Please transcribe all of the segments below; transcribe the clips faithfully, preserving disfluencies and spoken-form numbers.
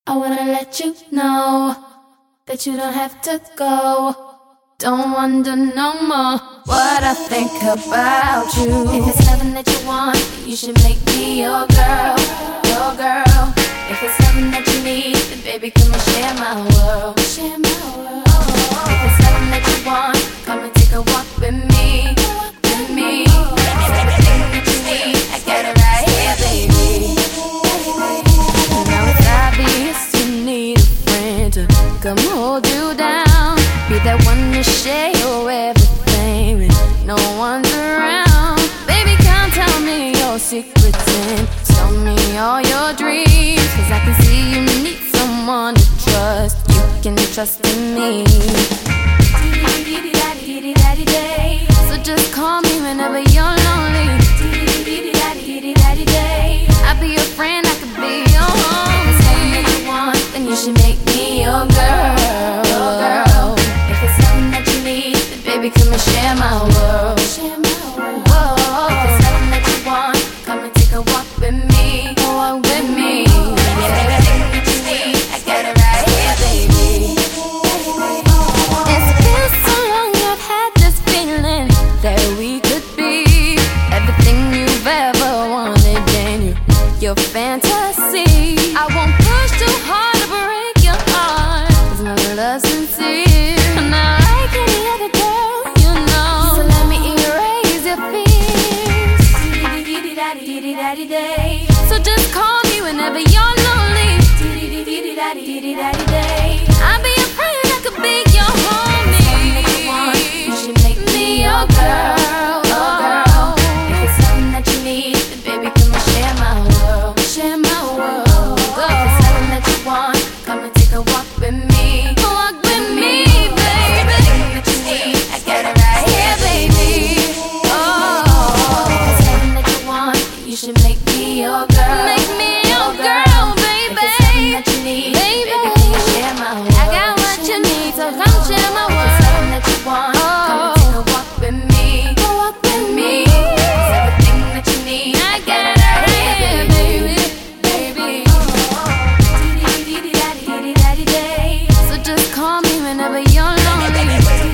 I wanna let you know that you don't have to go. Don't wonder no more what I think about you. If it's nothing that you want, then you should make me your girl, your girl. If it's something that you need, then baby, come and share my world, share my world. If it's something that you want, come and take a walk with me, with me. If it's everything that you need, I got it right here, baby. Now it's obvious you need a friend to come hold you down, be that one to share your everything when no one's around. Baby, come tell me your secrets and tell me all your dreams, 'cause I can see you need someone to trust. You can trust in me. So just call me whenever you're lonely. I'll be your friend, I could be your home. If it's something that you want, then you should make me your girl, your girl. If it's something that you need, then baby, come and share my world, share my world. Whoa. If it's something that you want, come and take a walk with me, walk with me. Yeah, everything that you need, I got it right here, baby. It's been so long, I've had this feeling that we could be everything you've ever wanted, and you, your fantasy. I won't push too hard to break your heart, 'cause my love's sincere. Not like any other girl, you know. So let me erase your fears. So just call me whenever you're lonely. I'll be your friend, I could be your homie. If it's something that you want, you should make me your girl, your girl. If it's something that you need, then baby, come and share my world, share my world. If it's something that you want, come and take a walk with me, walk with me, baby. Everything that you need, I got it right here, baby. Oh, if it's something that you want, you should make me your girl, make me your girl, baby. If it's something that you need, baby, come and share my world. I got what you need, so come share my world. If it's something that you want, come and take a walk with me, walk with me. It's everything that you need, I got it right here, baby, baby. So just call me whenever you're lonely.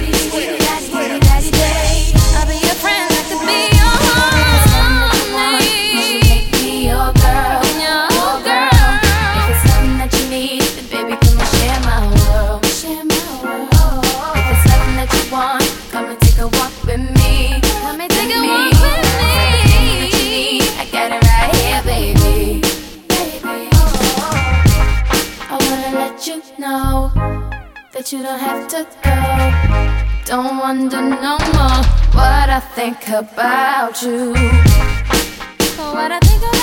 I'll be your friend, I could be your homie. You should make me your girl, your girl. If it's something that you need, then baby, come and share my world, share my world. If it's something that you want, come and take a walk with me, come and take a walk with me. Everything that you need, I got it right here, baby, baby. I wanna let you know that you don't have to go. Don't wonder no more what I think about you, what I think about